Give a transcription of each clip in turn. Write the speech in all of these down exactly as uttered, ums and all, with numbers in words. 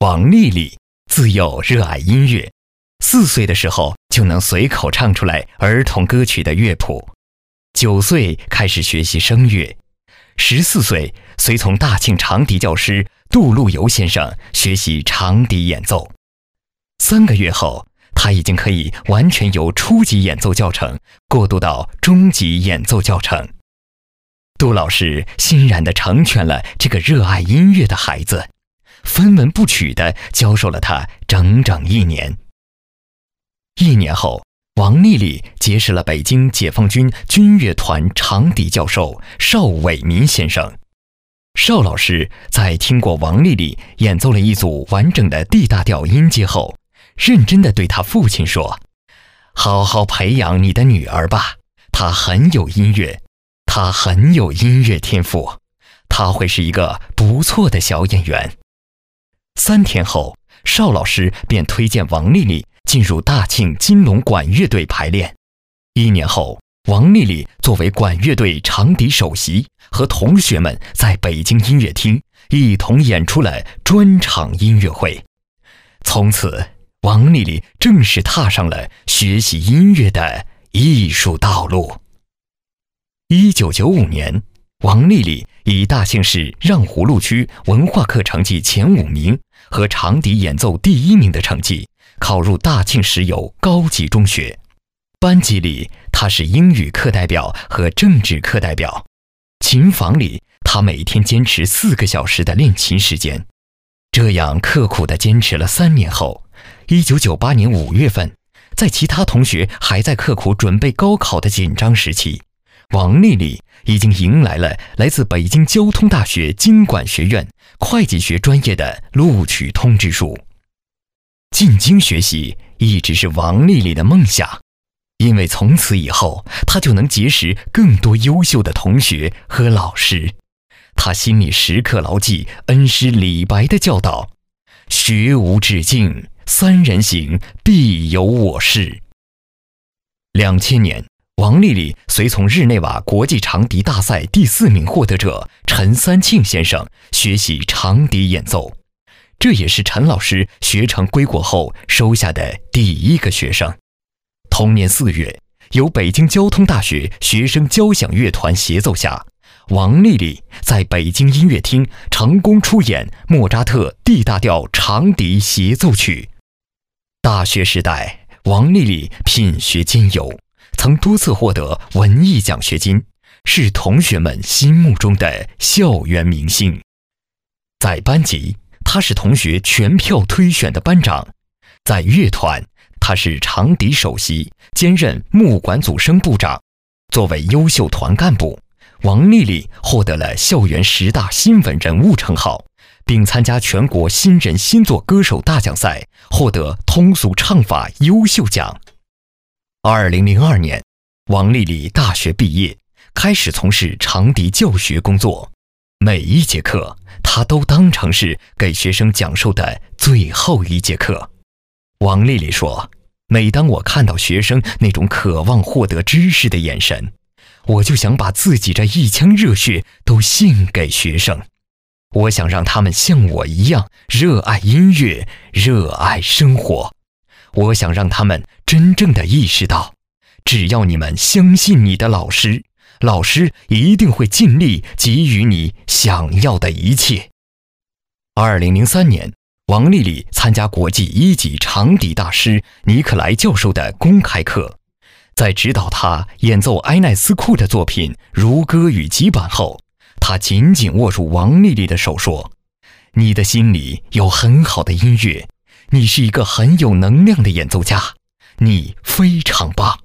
王丽丽自幼热爱音乐，四岁的时候就能随口唱出来儿童歌曲的乐谱，九岁开始学习声乐，十四岁随从大庆长笛教师杜路游先生学习长笛演奏。三个月后，他已经可以完全由初级演奏教程过渡到中级演奏教程。杜老师欣然地成全了这个热爱音乐的孩子，分文不取地教授了他整整一年。一年后，王丽丽结识了北京解放军军乐团长笛教授邵伟民先生。邵老师在听过王丽丽演奏了一组完整的 D 大调音阶后，认真地对他父亲说：好好培养你的女儿吧，她很有音乐，她很有音乐天赋，她会是一个不错的小演员。三天后，邵老师便推荐王丽丽进入大庆金龙管乐队排练。一年后，王丽丽作为管乐队长笛首席，和同学们在北京音乐厅一同演出了专场音乐会。从此，王丽丽正式踏上了学习音乐的艺术道路。一九九五年，王丽丽以大庆市让湖路区文化课成绩前五名和长笛演奏第一名的成绩，考入大庆石油高级中学。班级里，她是英语课代表和政治课代表。琴房里，她每天坚持四个小时的练琴时间。这样刻苦地坚持了三年后，一九九八年五月份，在其他同学还在刻苦准备高考的紧张时期，王丽丽已经迎来了来自北京交通大学经管学院会计学专业的录取通知书。进京学习一直是王丽丽的梦想，因为从此以后，她就能结识更多优秀的同学和老师。她心里时刻牢记恩师李白的教导：学无止境，三人行，必有我师。两千年，王丽丽随从日内瓦国际长笛大赛第四名获得者陈三庆先生学习长笛演奏，这也是陈老师学成归国后收下的第一个学生。同年四月，由北京交通大学学生交响乐团协奏下，王丽丽在北京音乐厅成功出演莫扎特 D 大调长笛协奏曲。大学时代，王丽丽品学兼优，曾多次获得文艺奖学金，是同学们心目中的校园明星。在班级，她是同学全票推选的班长；在乐团，她是长笛首席，兼任木管组声部长。作为优秀团干部，王丽丽获得了校园十大新闻人物称号，并参加全国新人新作歌手大奖赛，获得通俗唱法优秀奖。二零零二年，王丽丽大学毕业，开始从事长笛教学工作。每一节课，她都当成是给学生讲授的最后一节课。王丽丽说：每当我看到学生那种渴望获得知识的眼神，我就想把自己这一腔热血都献给学生。我想让他们像我一样热爱音乐，热爱生活。我想让他们真正的意识到，只要你们相信你的老师，老师一定会尽力给予你想要的一切。二零零三年，王丽丽参加国际一级长笛大师尼克莱教授的公开课，在指导他演奏埃奈斯库的作品《如歌与急板》后，他紧紧握住王丽丽的手说：你的心里有很好的音乐，你是一个很有能量的演奏家，你非常棒。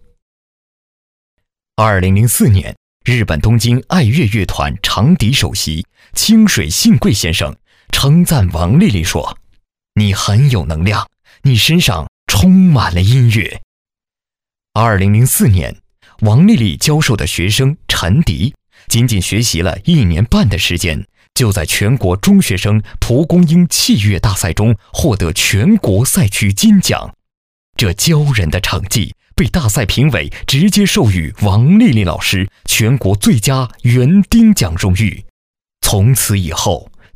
二零零四年，日本东京爱乐乐团长笛首席清水信贵先生称赞王丽丽说：你很有能量，你身上充满了音乐。二零零四年，王丽丽教授的学生陈迪仅仅学习了一年半的时间，就在全国中学生蒲公英器乐大赛中获得全国赛区金奖。这骄人的成绩被大赛评委直接授予王丽丽老师全国最佳园丁奖荣誉。从此以后，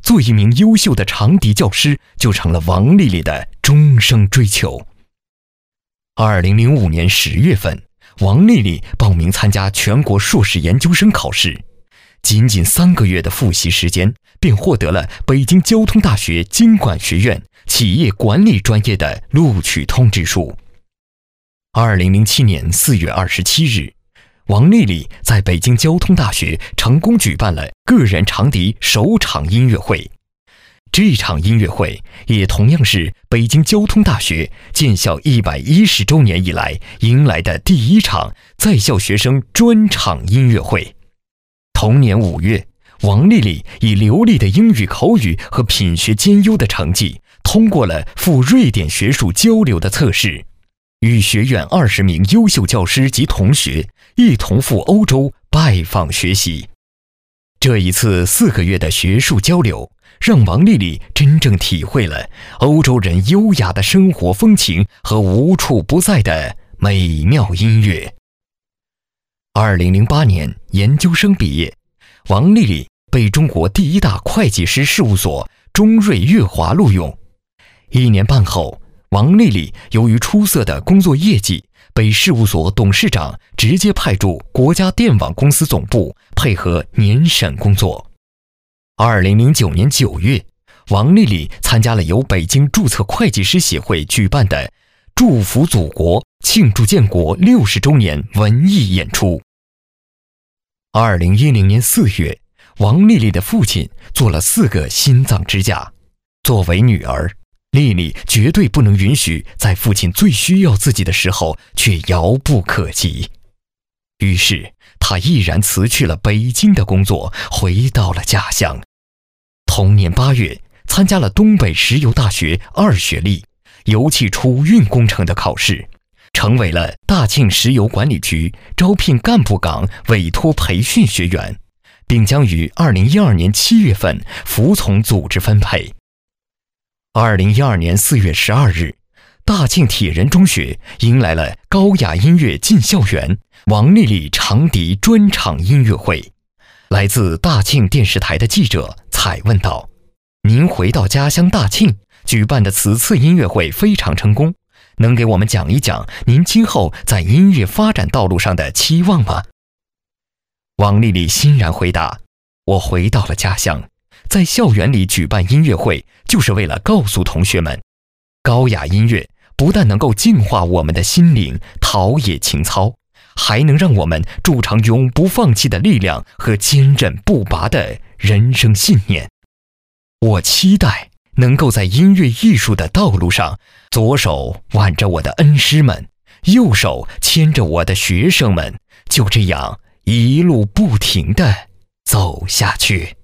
做一名优秀的长笛教师就成了王丽丽的终生追求。二零零五年十月份，王丽丽报名参加全国硕士研究生考试，仅仅三个月的复习时间，便获得了北京交通大学经管学院企业管理专业的录取通知书。二零零七年四月二十七日，王丽丽在北京交通大学成功举办了个人长笛首场音乐会。这场音乐会也同样是北京交通大学建校一百一十周年以来迎来的第一场在校学生专场音乐会。同年五月，王丽丽以流利的英语口语和品学兼优的成绩，通过了赴瑞典学术交流的测试，与学院二十名优秀教师及同学一同赴欧洲拜访学习。这一次四个月的学术交流，让王丽丽真正体会了欧洲人优雅的生活风情和无处不在的美妙音乐。二零零八年研究生毕业，王丽丽被中国第一大会计师事务所中瑞月华录用。一年半后，王丽丽由于出色的工作业绩，被事务所董事长直接派驻国家电网公司总部，配合年审工作。二零零九年九月，王丽丽参加了由北京注册会计师协会举办的“祝福祖国，庆祝建国六十周年”文艺演出。二零一零年四月，王丽丽的父亲做了四个心脏支架。作为女儿，丽丽绝对不能允许在父亲最需要自己的时候却遥不可及。于是她毅然辞去了北京的工作，回到了家乡。同年八月，参加了东北石油大学二学历油气储运工程的考试，成为了大庆石油管理局招聘干部岗委托培训学员，并将于二零一二年七月份服从组织分配。二零一二年四月十二日，大庆铁人中学迎来了高雅音乐进校园王丽丽长笛专场音乐会。来自大庆电视台的记者采问道：“您回到家乡大庆举办的此次音乐会非常成功，能给我们讲一讲您今后在音乐发展道路上的期望吗？”王丽丽欣然回答：“我回到了家乡，在校园里举办音乐会，就是为了告诉同学们，高雅音乐不但能够净化我们的心灵，陶冶情操，还能让我们铸成永不放弃的力量和坚韧不拔的人生信念。我期待能够在音乐艺术的道路上，左手挽着我的恩师们，右手牵着我的学生们，就这样一路不停地走下去。”